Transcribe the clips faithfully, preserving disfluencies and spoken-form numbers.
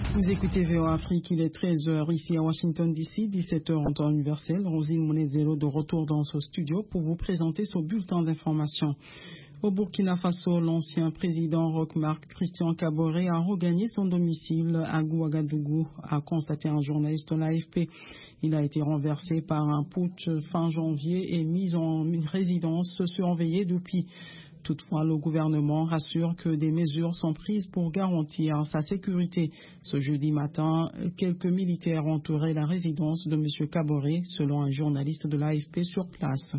Vous écoutez V O A Afrique, il est treize heures ici à Washington D C, dix-sept heures en temps universel. Rosine Monezero de retour dans ce studio pour vous présenter ce bulletin d'information. Au Burkina Faso, l'ancien président Roch-Marc Christian Kaboré a regagné son domicile à Ouagadougou, a constaté un journaliste de l'A F P. Il a été renversé par un putsch fin janvier et mis en résidence surveillée depuis. Toutefois, le gouvernement rassure que des mesures sont prises pour garantir sa sécurité. Ce jeudi matin, quelques militaires entouraient la résidence de M. Kaboré, selon un journaliste de l'A F P sur place.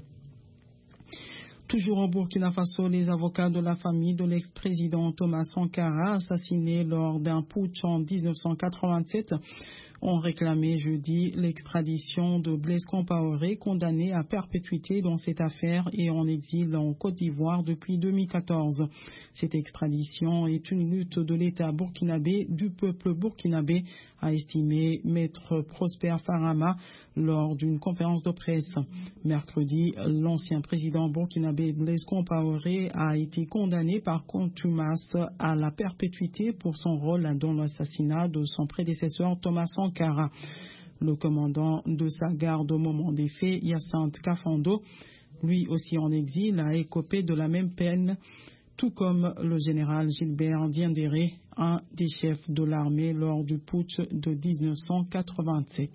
Toujours au Burkina Faso, les avocats de la famille de l'ex-président Thomas Sankara, assassiné lors d'un putsch en mille neuf cent quatre-vingt-sept, ont réclamé jeudi l'extradition de Blaise Compaoré, condamné à perpétuité dans cette affaire et en exil en Côte d'Ivoire depuis deux mille quatorze. Cette extradition est une lutte de l'État burkinabé, du peuple burkinabé, a estimé Maître Prosper Farama lors d'une conférence de presse. Mercredi, l'ancien président burkinabé Blaise Compaoré a été condamné par contumace à la perpétuité pour son rôle dans l'assassinat de son prédécesseur Thomas Sankara. Le commandant de sa garde au moment des faits, Hyacinthe Kafando, lui aussi en exil, a écopé de la même peine, tout comme le général Gilbert Diendéré, un des chefs de l'armée lors du putsch de mille neuf cent quatre-vingt-sept.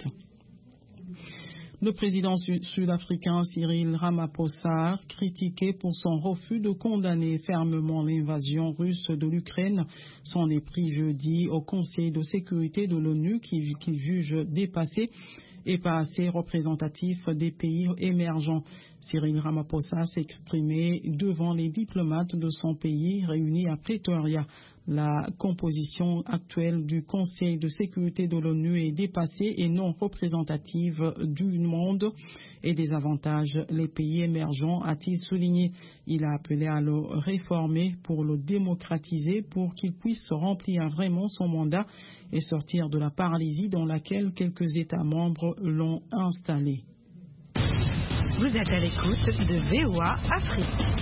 Le président sud-africain Cyril Ramaphosa, critiqué pour son refus de condamner fermement l'invasion russe de l'Ukraine, s'en est pris jeudi au Conseil de sécurité de l'ONU qui, qui juge dépassé et pas assez représentatif des pays émergents. Cyril Ramaphosa s'est exprimé devant les diplomates de son pays réunis à Pretoria. La composition actuelle du Conseil de sécurité de l'ONU est dépassée et non représentative du monde et des avantages les pays émergents, a-t-il souligné. Il a appelé à le réformer pour le démocratiser, pour qu'il puisse remplir vraiment son mandat et sortir de la paralysie dans laquelle quelques États membres l'ont installé. Vous êtes à l'écoute de V O A Afrique.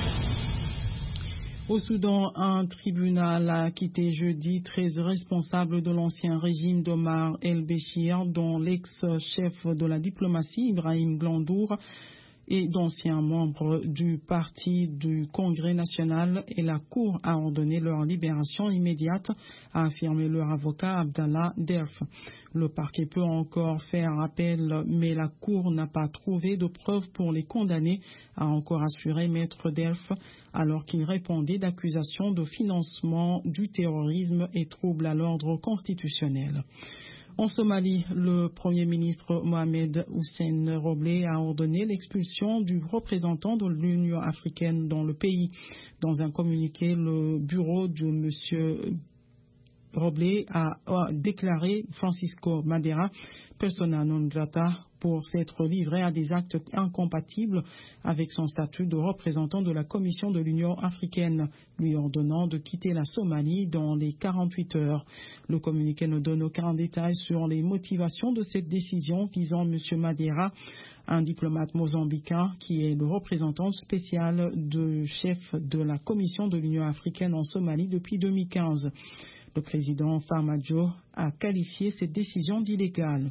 Au Soudan, un tribunal a acquitté jeudi treize responsables de l'ancien régime d'Omar el-Béchir, dont l'ex-chef de la diplomatie Ibrahim Glandour et d'anciens membres du parti du Congrès national, et la Cour a ordonné leur libération immédiate, a affirmé leur avocat Abdallah Derf. Le parquet peut encore faire appel, mais la Cour n'a pas trouvé de preuves pour les condamner, a encore assuré Maître Derf, alors qu'il répondait d'accusations de financement du terrorisme et troubles à l'ordre constitutionnel. En Somalie, le Premier ministre Mohamed Hussein Roble a ordonné l'expulsion du représentant de l'Union africaine dans le pays. Dans un communiqué, le bureau de M. Roble a, a déclaré Francisco Madera persona non grata pour s'être livré à des actes incompatibles avec son statut de représentant de la Commission de l'Union africaine, lui ordonnant de quitter la Somalie dans les quarante-huit heures. Le communiqué ne donne aucun détail sur les motivations de cette décision visant M. Madera, un diplomate mozambicain qui est le représentant spécial de chef de la Commission de l'Union africaine en Somalie depuis deux mille quinze. Le président Farmajo a qualifié cette décision d'illégale.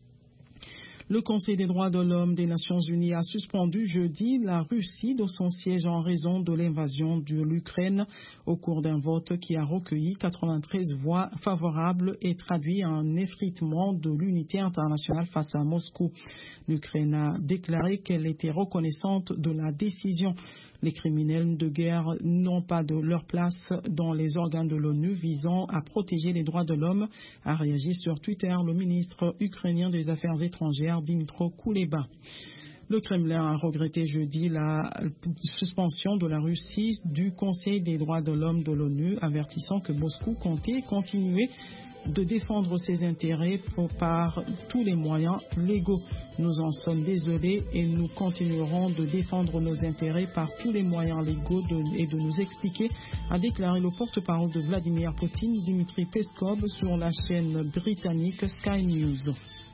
Le Conseil des droits de l'homme des Nations unies a suspendu jeudi la Russie de son siège en raison de l'invasion de l'Ukraine au cours d'un vote qui a recueilli quatre-vingt-treize voix favorables et traduit un effritement de l'unité internationale face à Moscou. L'Ukraine a déclaré qu'elle était reconnaissante de la décision. Les criminels de guerre n'ont pas de leur place dans les organes de l'ONU visant à protéger les droits de l'homme, a réagi sur Twitter le ministre ukrainien des Affaires étrangères Dmytro Kuleba. Le Kremlin a regretté jeudi la suspension de la Russie du Conseil des droits de l'homme de l'ONU, avertissant que Moscou comptait continuer de défendre ses intérêts par tous les moyens légaux. Nous en sommes désolés et nous continuerons de défendre nos intérêts par tous les moyens légaux de, et de nous expliquer, a déclaré le porte-parole de Vladimir Poutine, Dmitry Peskov, sur la chaîne britannique Sky News.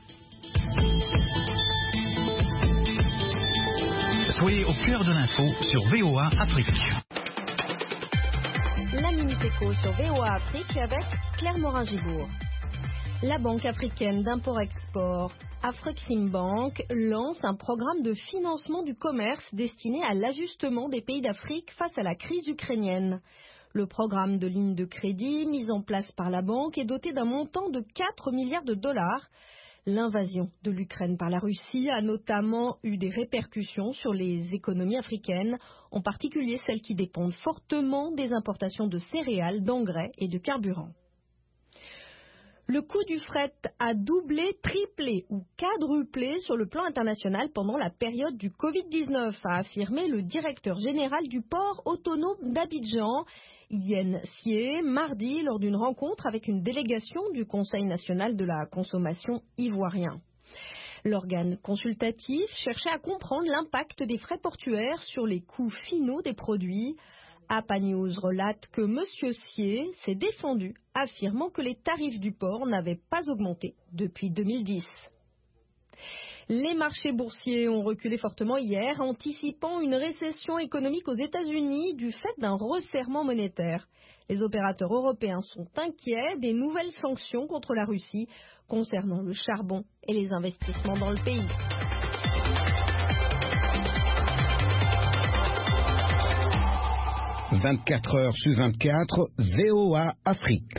Soyez au cœur de l'info sur V O A Afrique. La Minute Éco sur V O A Afrique avec Claire Morin-Gibourg. La Banque africaine d'import-export, Afreximbank, lance un programme de financement du commerce destiné à l'ajustement des pays d'Afrique face à la crise ukrainienne. Le programme de ligne de crédit mis en place par la banque est doté d'un montant de quatre milliards de dollars. L'invasion de l'Ukraine par la Russie a notamment eu des répercussions sur les économies africaines, en particulier celles qui dépendent fortement des importations de céréales, d'engrais et de carburant. Le coût du fret a doublé, triplé ou quadruplé sur le plan international pendant la période du covid dix-neuf, a affirmé le directeur général du port autonome d'Abidjan, Yen Sié, mardi lors d'une rencontre avec une délégation du Conseil national de la consommation ivoirien. L'organe consultatif cherchait à comprendre l'impact des frais portuaires sur les coûts finaux des produits. APA News relate que M. Sié s'est défendu, affirmant que les tarifs du port n'avaient pas augmenté depuis deux mille dix. Les marchés boursiers ont reculé fortement hier, anticipant une récession économique aux États-Unis du fait d'un resserrement monétaire. Les opérateurs européens sont inquiets des nouvelles sanctions contre la Russie concernant le charbon et les investissements dans le pays. vingt-quatre heures sur vingt-quatre, V O A Afrique.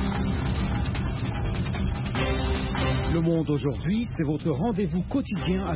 Aujourd'hui, c'est votre rendez-vous quotidien